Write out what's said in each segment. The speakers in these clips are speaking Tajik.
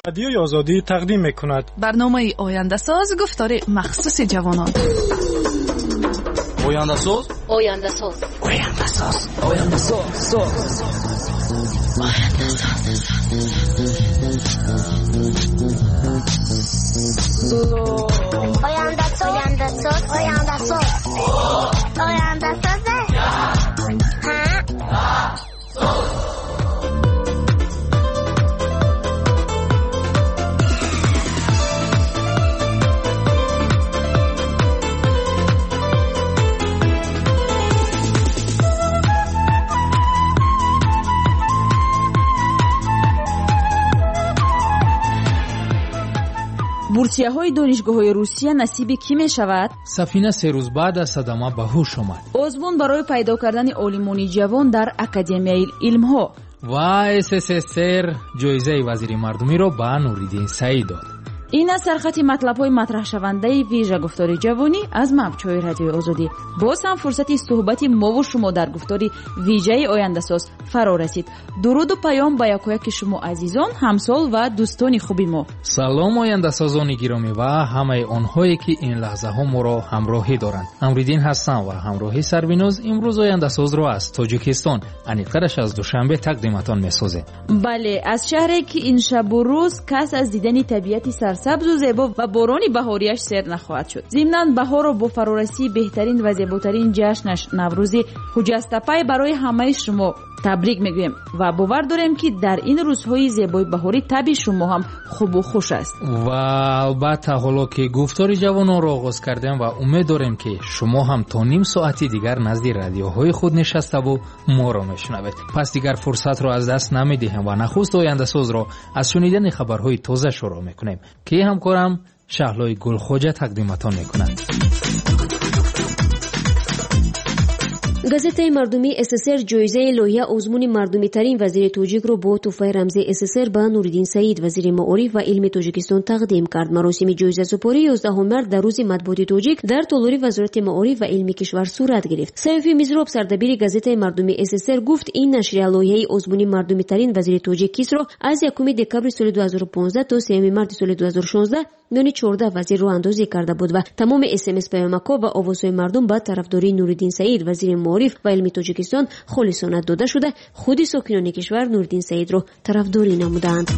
رادیوی آزادی تقدیم می‌کند. برنامه آینده ساز گفتار مخصوص جوانان. آینده ساز. آینده ساز. آینده ساز. آینده ساز. آینده ساز. آینده ساز. آینده ساز. آینده ساز. бурсияҳои донишгоҳҳои Русия насиби кӣ мешавад? сафина 3 рӯз баъд аз садама ба ҳуш омад. озмун барои пайдо кардани олимони ҷавон дар Академияи илмҳо ва СССР ҷоизаи вазири мардумиро ба Нуриддин Саид дод. ин аз сархати матлабҳои матраҳшавандаи вижа гуфтори ҷавонӣ аз мавҷҳои радиои озодӣ. боз ҳам фурсати суҳбати мову шумо дар гуфтори вижаи ояндасоз фаро расид. дуруду паём ба якояки шумо азизон, ҳамсол ва дӯстони хуби мо. салом ояндасозони гиромӣ ва ҳамаи онҳое ки ин лаҳзаҳо моро ҳамроҳӣ доранд. Амриддин ҳастам ва ҳамроҳи Сарвиноз имрӯз ояндасозро аз Тоҷикистон, аниқараш аз Душанбе тақдиматон месозем. бале, аз шаҳре ки ин шабу рӯз кас аз дидани табиати сарсабзу зебо ва борони баҳорияш сер нахоҳад шуд. зимнан баҳорро бо фарорасии беҳтарин ва зеботарин ҷашнаш Наврӯзи хуҷастапай барои ҳамаи шумо табрик мегӯем ва бовар дорем ки дар ин рӯзҳои зебои баҳорӣ таби шумо ҳам хубу хуш аст. ва албатта ҳоло ки гуфтори ҷавононро оғоз кардем ва умед дорем ки шумо ҳам то ним соати дигар назди радиоҳои худ нишаставу моро мешунавед. пас дигар фурсатро аз даст намедиҳем ва нахуст ояндасозро аз шунидани хабарҳои тоза шуруъ мекунем ки ҳамкорам Шаҳлои Гулхоҷа тақдиматон мекунад. газетаи мардумии СССР ҷоизаи лоиҳа озмуни мардумитарин вазири тоҷикро бо тӯҳфаи рамзии СССР ба Нуриддин Саид вазири маориф ва илми Тоҷикистон тақдим кард. маросими ҷоизасупорӣ 11 март дар рӯзи матбуоти тоҷик дар толори вазорати маориф ва илми кишвар сурат гирифт. Сайфи Мизроб, сардабири газетаи мардумии СССР, гуфт ин нашрия лоиҳаи озмуни мардумитарин вазири тоҷик кисро аз 1 декабри соли 2015 то 3 марти соли 2016 миёни 14 вазир роҳандозӣ карда буд ва тамоми СМС паёмакҳо ва овозҳои мардум ба тарафдории Нуриддин Саид вазири маориф ва илми Тоҷикистон холисона дода шуда, худи сокинони кишвар Нуриддин Саидро тарафдорӣ намуданд.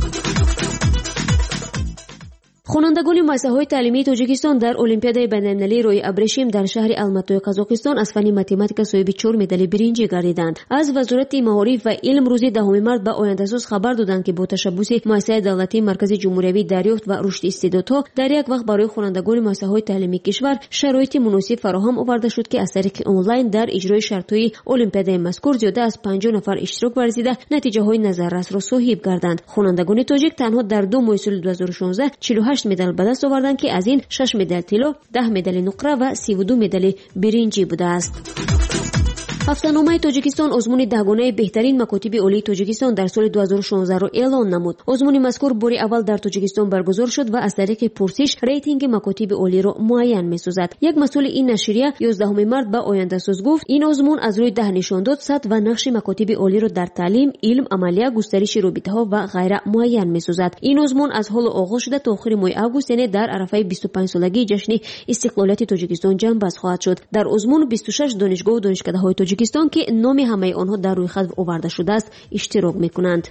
хонандагони муассисаҳои таълимии Тоҷикистон дар Олимпиадаи байналмилалии Рои Абрешим дар шаҳри Алматои Қазоқистон аз фанни математика соҳиби 4 медали биринҷӣ гардиданд. Аз вазорати маориф ва илм рӯзи 10 март ба ояндасоз хабар доданд ки бо ташаббуси муассисаи давлатии Маркази ҷумҳуриявии дарёфт ва рушди истеъдодҳо дар як вақт барои хонандагони муассисаҳои таълимии кишвар шароити муносиб фароҳам оварда шуд ки аз тариқи онлайн дар иҷрои шартҳои олимпиадаи мазкур зиёда аз 50 нафар иштирок варзида натиҷаҳои назаррасро соҳиб гарданд. хонандагони тоҷик танҳо дар 2 моҳи соли 2016 48 медал ба даст оварданд ки аз ин 6 медал тилло, 10 медали нуқра ва 32 медали биринҷӣ будааст. ҳафтаномаи Тоҷикистон озмуни дагонаи беҳтарин макотиби олии Тоҷикистон дар соли 2016-ро эълон намуд. озмуни мазкур бори аввал дар Тоҷикистон баргузор шуд ва аз тариқи пурсиш рейтинги макотиби олиро муайян месозад. як масъули ин нашрия 11 март ба ояндасоз гуфт, ин озмун аз рӯи 10 нишон дод сатҳ ва нақши макотиби олиро дар таълим, илм, амалия, густариши робитаҳо ва ғайра муайян месозад. ин озмун аз ҳоло оғоз шуда то охири моҳи август, яъне дар арафаи 25-солагии ҷашни истиқлолияти Тоҷикистон ҷамъбаст хоҳад шуд. дар озмун 26 донишгоҳу донишкадаҳои Тоҷикистон ки номи ҳамаи онҳо дар рӯйхат оварда шудааст иштирок мекунанд.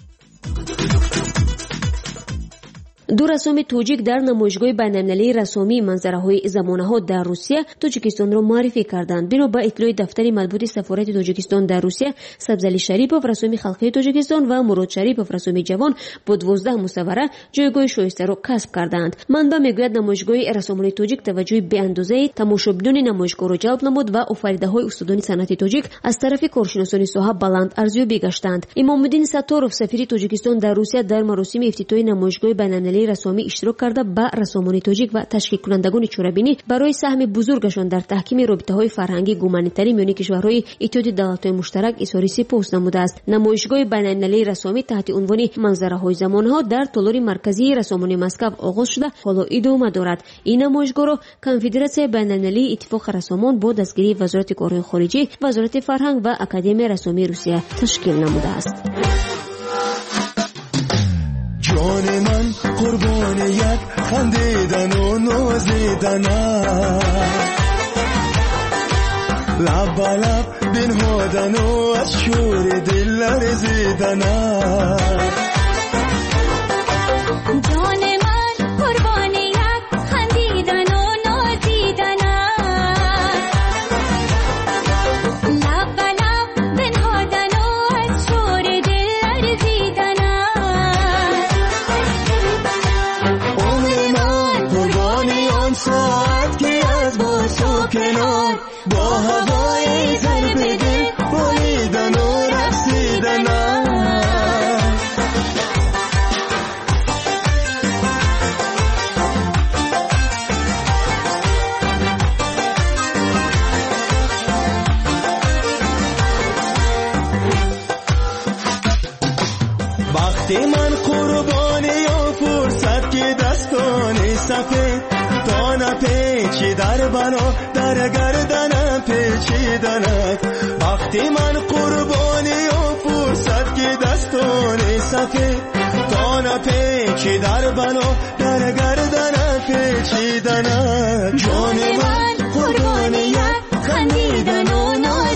ду рассоми тоҷик дар намоишгоҳи байналмилалии рассомии манзараҳои замонаҳо дар Русия Тоҷикистонро муаррифӣ карданд. бино ба итлои дафтари матбуоти сафорати Тоҷикистон дар Русия, Сабзали Шарипов рассоми халқии Тоҷикистон ва Мурод Шарипов рассоми ҷавон бо 12 мусаввара ҷойгоҳи шоистаро касб карданд. манба мегӯяд намоишгоҳи рассомони тоҷик таваҷҷӯҳи беандозаи тамошобинони намоишгоҳро ҷалб намуд ва офаридаҳои устодони санъати тоҷик аз тарафи коршиносони соҳа баланд арзёбӣ гаштанд. Имомуддин Сатторов, сафири Тоҷикистон дар Русия, дар маросими ифтитоҳи намоишгоҳи байналмилалии рассомӣ иштирок карда ба рассомони тоҷик ва ташкилкунандагони чорабинӣ барои саҳми бузургашон дар таҳкими робитаҳои фарҳангӣ гуманитарӣ миёни кишварҳои Иттиҳоди давлатҳои муштарак изҳори сипос намудааст. намоишгоҳи байналмилалии рассомӣ таҳти унвони манзараҳои замонаҳо дар толори марказии рассомони Москав оғоз шуда ҳоло идома дорад. ин намоишгоҳро Конфедератсияи байналмилалии иттифоқи рассомон бо дастгирии Вазорати корҳои хориҷӣ, Вазорати фарҳанг ва Академияи рассомии Русия ташкил намудааст. جان من قربانیت خندیدن و نازیدنت لب به لب بنهادن و از شور دل لرزیدنت جان من قربانیت خندیدن و نازیدنت لب به لب بنهادن و از شور دل لرزیدنت عمر من قربانی آن ساعت که از باش و کنار با هوای ضرب دل بریدن و رقصیدنت وقتی من قربانی یا فرصت که دستان سفید تا نپیچی در بنا در گردنم پیچیدنت وقتی من قربانی یا فرصت که دستان سفید تا نپیچی در بنا در گردنم پیچیدنت جان من قربانیت خندیدن و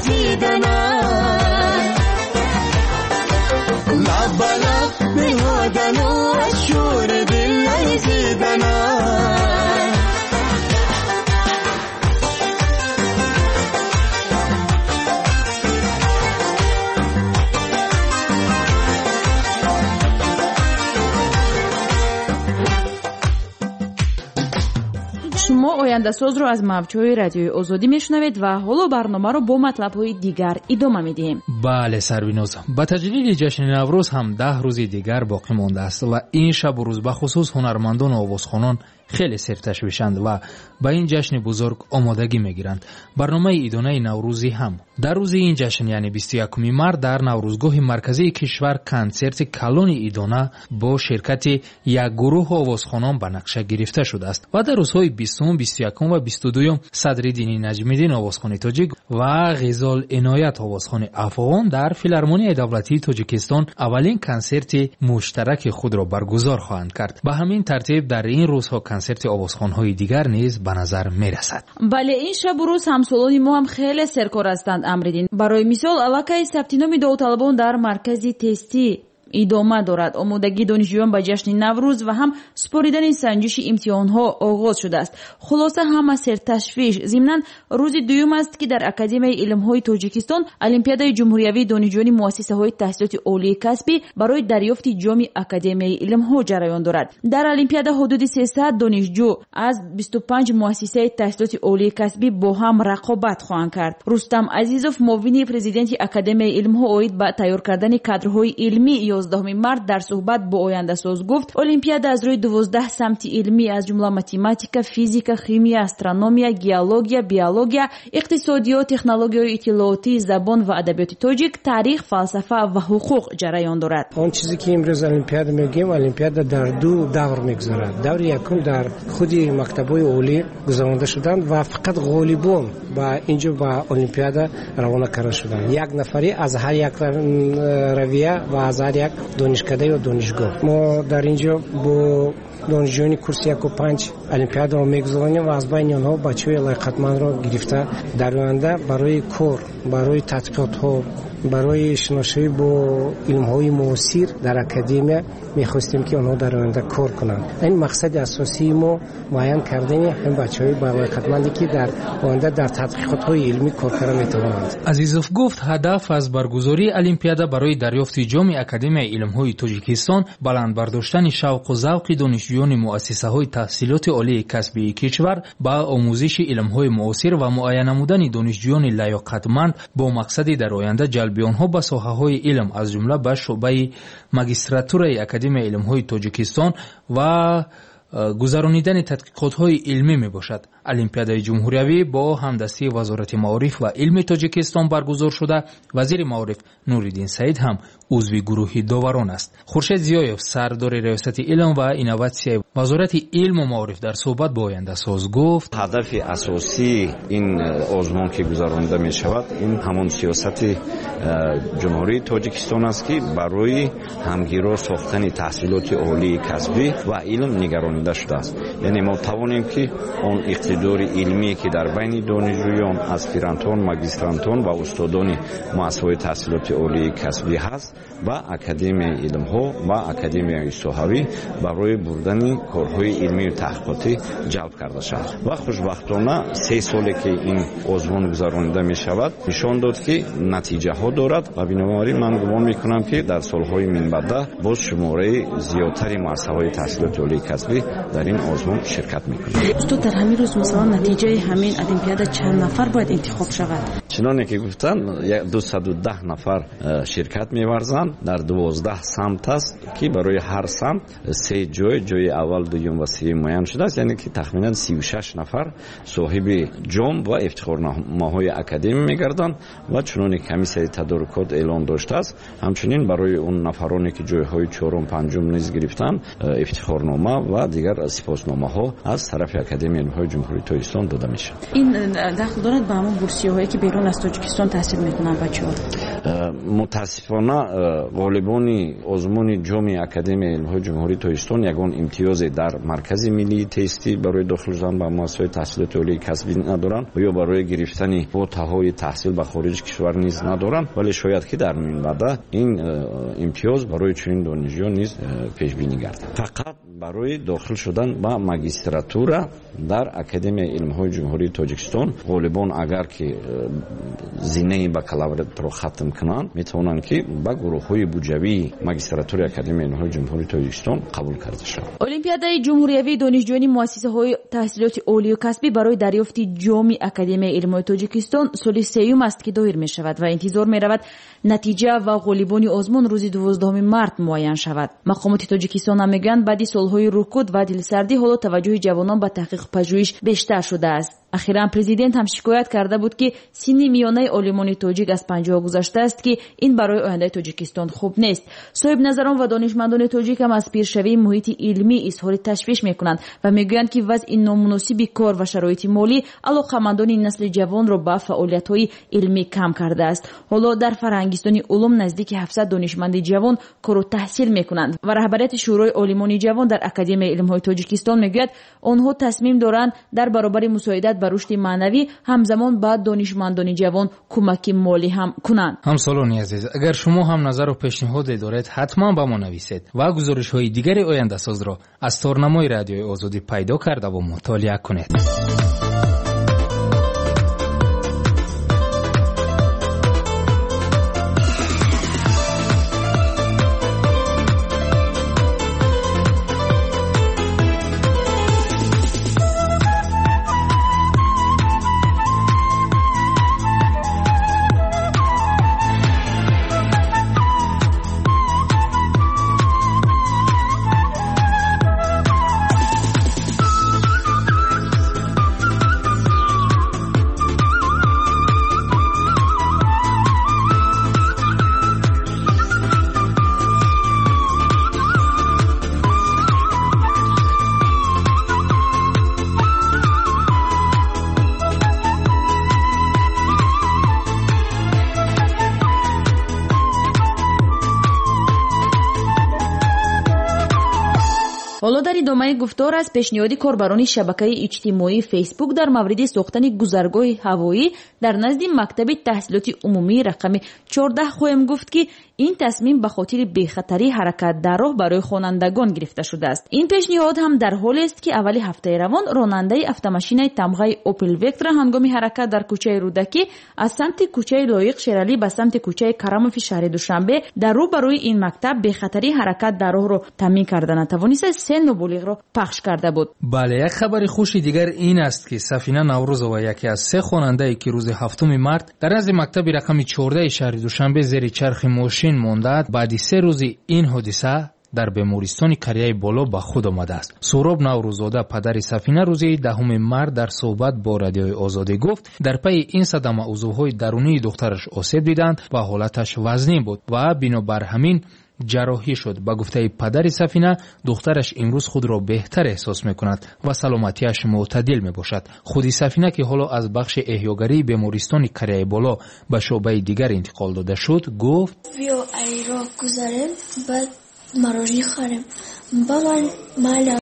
نازیدنت لب به لب بنهادن و از شور دل لرزیدنت شما آینده ساز رو از موج‌های رادیوی آزادی میشنوید و حالا برنامه رو با مطلب‌های دیگر ادامه میدیم. بله سروینوز، با تجلیل جشن نوروز هم 10 روز دیگر باقی مانده است و این شب و روز به خصوص هنرمندان و آوازخوانان خیلی سرتشویشند و با این جشن بزرگ آمادگی میگیرند. برنامه ایدانه نوروزی هم در روز این جشن یعنی 21 مارس در نوروزگاه مرکزی کشور کنسرت کلون ایدانه با شرکت یک گروه آوازخوانان به نقشه گرفته شده است و در روزهای 20، 21 و 22 صدر دینی نجمیدین آوازخوان تاجیک و غزال عنایت آوازخوان افغان در فیلارمونی دولتی تاجیکستان اولین کنسرت مشترک خود را برگزار خواهند کرد. به همین ترتیب در این روزها کنسرت آوازخوان‌های دیگر نیز به نظر می‌رسد. بله، این شب و روز همسالان ما هم خیلی سرکار هستند. امریدین برای مثال علاقه ثبت نام داوطلبان در مرکز تستی ادامه دارد. آمادگی دانشجویان به جشن نوروز و هم سپاریدن سنجش امتحان‌ها آغاز شده است. خلاصه همه سرتشویش. ضمناً روز دوم است که در اکادمی علم‌های تاجیکستان المپیادای جمهوریوی دانشجویان مؤسسه‌های تحصیلات عالی کسبی برای دریافت جام اکادمی علم‌ها جریان دارد. در المپیادا حدود 300 دانشجو از 25 مؤسسه تحصیلات عالی کسبی با هم رقابت خواهند کرد. رستم عزیزوف، معاون پرزیدنت اکادمی علم‌ها، اوید به تیار کردن کادرهای علمی 11 مارس در صحبت با آینده ساز گفت المپیادا از روی 12 سمت علمی از جمله ماتماتیکا، فیزیکا، شیمیا، استرونومیا، گیولوژیا، بیولوژیا، اقتصادیات، تکنولوژی اطلاعاتی، زبان و ادبیات تاجیک، تاریخ، فلسفه و حقوق جریان دارد. آن چیزی که امروز المپیادا میگیم، المپیادا در دو دور میگذرد. دور یکم در خود مکتب‌های عالی گذرانده شدند و فقط غالبان با اینجا با المپیادا روانه کرده شدند. یک نفری از هر یک رویه و از هر یک دانشکده و دانشگاه. ما در اینجا با دانشجویان کورس 1 و 5 المپیادا را میگذاریم و از بین آنها بچه‌های لیاقتمند را گرفته در آینده برای کار، برای تحقیقات، برای شناسایی با علم‌های معاصر در اکادمی می‌خواستیم که آنها در آینده کار کنند. این مقصد اساسی ما معین کردن این بچه‌های لیاقتمندی که در آینده در تحقیقات‌های علمی کار کردن می‌توانند. عزیزوف گفت هدف از برگزاری المپیادا برای دریافت جام اکادمی علم‌های تاجیکستان بلند برداشتن شوق و ذوق دانشجویان مؤسسه‌های تحصیلات عالی کسبی کشور با آموزش علم‌های معاصر و معین نمودن دانشجویان لیاقتمند با مقصد در آینده جلب آنها به ساحه‌های علم از جمله به شعبه ماجستراتورای اکادمی علم‌های تاجیکستان و گذرانیدن تحقیقات‌های علمی میباشد. олимпиадаи ҷумҳуриявӣ бо ҳамдастии вазорати маориф ва илми тоҷикистон баргузор шуда, вазири маориф Нуриддин Саид ҳам узви гурӯҳи доварон аст. Хуршед Зиёев, сардори риёсати илм ва инноватсияи вазорати илму маориф дар суҳбат бо Ояндасоз гуфт: ҳадафи асосии ин озмун ки гузаронида мешавад, ин ҳамон сиёсати ҷумҳурии Тоҷикистон аст ки барои ҳамгиро сохтани таҳсилоти олии касбӣ ва илм нигаронида шудааст. яъне мо тавонем ки он иқтидори илмие ки дар байни донишҷӯён, аспирантон, магистрантон ва устодони муассисаҳои таҳсилоти олии касбӣ ҳаст ба академияи илмҳо ва академияи соҳавӣ барои бурдани корҳои илмию таҳқиқотӣ ҷалб карда шавад. ва хушбахтона 3 соле ки ин озмун гузаронида мешавад нишон дод ки натиҷаҳо дорад ва бинобарин ман гумон мекунам ки дар солҳои минбаъда боз шумораи зиёдтари муассисаҳои таҳсилоти олии касбӣ дар ин озмун ширкат мекунад. устод, дар ҳамин рӯз масалан натиҷаи ҳамин олимпиада чанд нафар бояд интихоб шавад? чуноне ки гуфтанд 210 нафар ширкат меварзанд дар 12 самт аст ки барои ҳар самт 3 ҷои аввал, дуюм ва сеюм муайян шудааст, яъне ки тахминан 36 нафар соҳиби ҷом ва ифтихорномаҳои академия мегарданд ва чуноне комиссияи тадорукот эълон доштааст, ҳамчунин барои он нафароне ки ҷойҳои 4-ум, 5-ум низ гирифтанд ифтихорнома ва дигар сипосномаҳо аз тарафи академияи илмҳои ҷумҳурии Тоҷикистон дода мешавад. ин дахл дорад ба ҳамон бурсиёҳое ки берун аз Тоҷикистон таҳсил мекунанд бачаҳо? мутаассифона ғолибони озмуни ҷоми академияи илмҳои ҷумҳурии Тоҷикистон ягон имтиёзе дар маркази миллии тестӣ барои дохил шудан ба муассисаҳои таҳсилоти олии касбӣ надоранд ва ё барои гирифтани ботаҳои таҳсил ба хориҷи кишвар низ надоранд, вале шояд ки дар минбаъда ин имтиёз барои чунин донишҷӯён низ пешбинӣ гардад. фақат барои дохил шудан ба магистратура дар академияи илмҳои ҷумҳурии Тоҷикистон ғолибон агар ки зинаи бакалавриатро хатм кунанд, метавонанд ки ба гурӯҳҳои буҷавии магистратураи академияи илмҳои ҷумҳурии Тоҷикистон қабул карда шаванд. олимпиадаи ҷумҳуриявии донишҷӯёни муассисаҳои таҳсилоти олию касбӣ барои дарёфти ҷоми академияи илмҳои Тоҷикистон соли 3-юм аст ки доир мешавад ва интизор меравад натиҷа ва ғолибони озмун рӯзи 12 март муайян шавад. мақомоти Тоҷикистон ҳам мегӯянд баъди солҳои рукуд ва дилсардӣ ҳоло таваҷҷӯҳи ҷавонон ба таҳқиқ пажӯҳиш бештар шудааст. ахиран президент ҳам шикоят карда буд ки синни миёнаи олимони тоҷик аз 50 гузаштааст ки ин барои ояндаи Тоҷикистон хуб нест. соҳибназарон ва донишмандони тоҷик ҳам аз пиршавии муҳити илмӣ изҳори ташвиш мекунанд ва мегӯянд ки вазъи номуносиби кор ва шароити молӣ алоқамандони насли ҷавонро ба фаъолиятҳои илмӣ кам кардааст. ҳоло дар фарҳангистони улум наздики 700 донишманди ҷавон кору таҳсил мекунанд ва раҳбарияти шӯрои олимони ҷавон дар академияи илмҳои Тоҷикистон мегӯяд онҳо тасмим доранд дар баробари мусоидат ба рушди маънавӣ ҳамзамон ба донишмандони ҷавон кӯмаки молӣ ҳам кунанд. ҳамсолони азиз, агар шумо ҳам назару пешниҳоде доред, ҳатман ба мо нависед ва гузоришҳои дигари Ояндасозро аз торнамои радиои Озодӣ пайдо карда ва мутолиа кунед. ҳоло дар идомаи гуфтор аз пешниҳоди корбарони шабакаи иҷтимоии фейсбук дар мавриди сохтани гузаргоҳи ҳавоӣ дар назди мактаби таҳсилоти умумии рақами 14 хоҳем гуфт ки ин тасмим ба хотири бехатарии ҳаракат дар роҳ барои хонандагон гирифта шудааст. ин пешниҳод ҳам дар ҳолест ки аввали ҳафтаи равон ронандаи автомашинаи тамғаи Opel Vectra ҳангоми ҳаракат дар кӯчаи Рӯдакӣ аз самти кӯчаи Лоиқ Шералӣ ба самти кӯчаи Карамофи шаҳри Душанбе дар рӯ барои ин мактаб бехатарии ҳаракат дар роҳро таъмин карда натавониста 3 ноболиғро пахш карда буд. бале, як хабари хуши дигар ин аст ки Сафина Наврӯзова, яке аз 3 хонандае ки рӯзи 7 март дар назди мактаби рақами 14 шаҳри Душанбе зери чархи мошин мондаад, баъди 3 рӯзи ин ҳодиса дар бемористони Кореяи боло ба худ омада аст. Суроб Наврӯзода, падари Сафина, рӯзи 10 март дар суҳбат бо Радиои Озодӣ гуфт, дар пайи ин садама узвҳои дарунии духтараш осеб диданд ва ҳолаташ вазнин буд ва бинобар ҳамин ҷарроҳӣ шуд. Ба гуфтаи падари Сафина, духтараш имрӯз худро беҳтар эҳсос мекунад ва саломатиаш мӯътадил мебошад. худи Сафина ки ҳоло аз бахши эҳёгарии бемористони Кореяи боло ба шуъбаи дигар интиқол дода шуд, гуфт: биё айро гузарем, баъд марожи харем. Ба ман майли